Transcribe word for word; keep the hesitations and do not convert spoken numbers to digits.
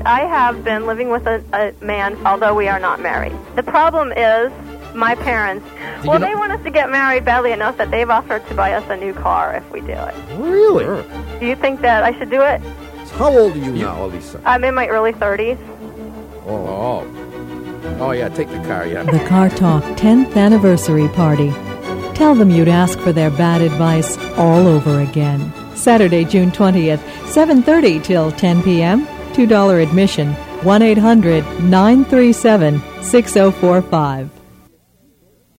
I have been living with a, a man, although we are not married. The problem is my parents, Do well, you know- they want us to get married badly enough that they've offered to buy us a new car if we do it. Really? Sure. Do you think that I should do it? How old are you now, Elisa? I'm in my early thirties. Oh. Oh, yeah, take the car, yeah. The Car Talk tenth Anniversary Party. Tell them you'd ask for their bad advice all over again. Saturday, June twentieth, seven thirty till ten p.m. two dollars admission. one eight hundred nine three seven six oh four five.